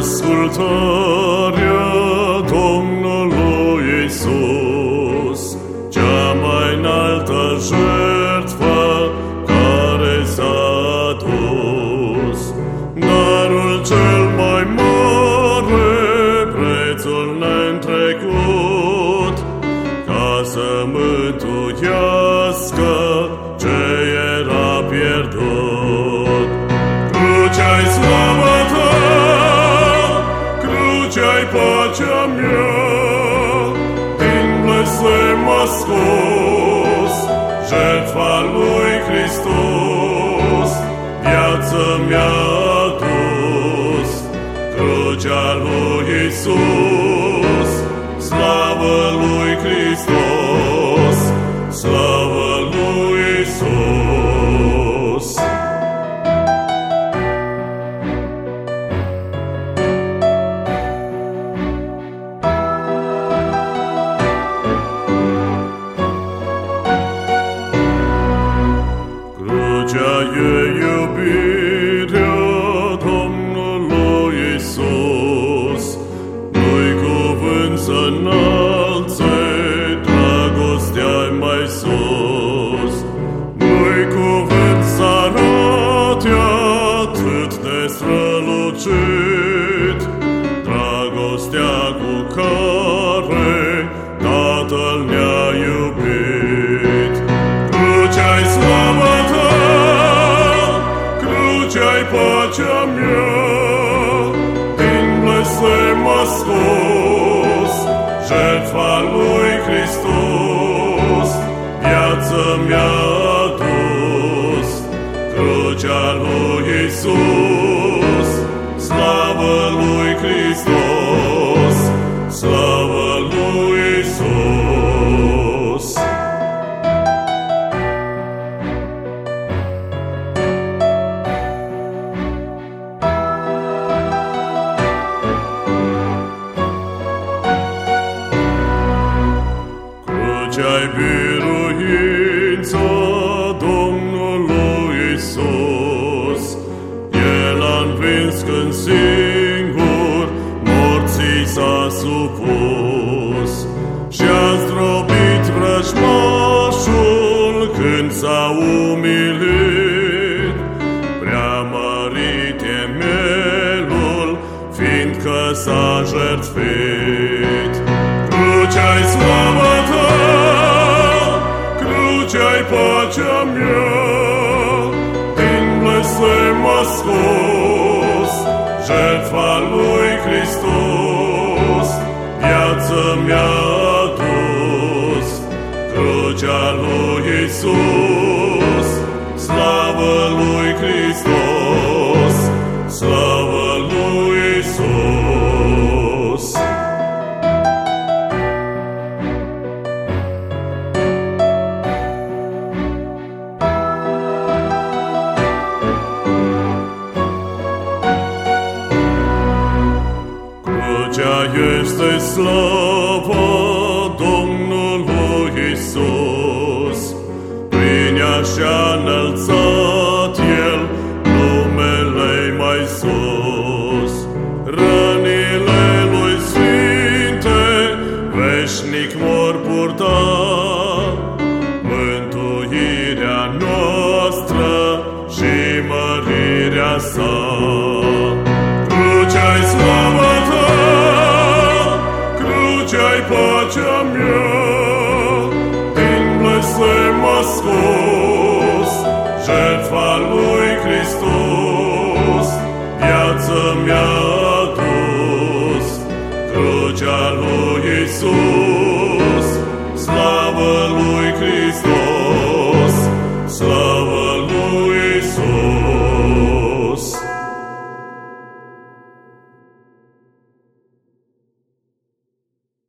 ascultarea Domnului Iisus, cea mai înaltă jertfă care s-a adus. Darul cel mai mare, prețul neîntrecut, ca să mântuiască ce era pierdut. Crucea-i slava ta, crucea-i pacea mea, din blestem a scos jertfa lui Hristos, viață mi-a adus. Crucea lui Iisus, slavă lui Hristos, slavă lui Iisus. Crucea e iubirea Domnului Iisus, nu-i cuvânt să înalțe, dragostea-i mai sus. Nu-i cuvânt să arate atât de strălucit, dragostea cu care Tatăl ne-a iubit. Crucea-i slava ta, crucea-i pacea mea, din blestem a scos jertfa lui Hristos, viață mi-a adus. Crucea lui Iisus, slavă lui Hristos, slavă lui Iisus. Crucea-i biruința Domnului Iisus, El a învins când singur morții s-a supus, și-a zdrobit vrăjmașul când s-a umilit. Preamărit e mielul, fiindcă s-a jertfit. Crucea-i slava ta, crucea-i pacea mea, din blestem a scos jertfa lui Hristos, viață mi-a adus. Crucea lui Iisus, slavă lui Hristos, slavă lui Iisus. Crucea este slava Domnului Iisus, prin ea și-a înălțat El numele mai sus. Rănile lui sfinte veșnic vor purta, mântuirea noastră și mărirea sa. Crucea-i slava ta, crucea-i pacea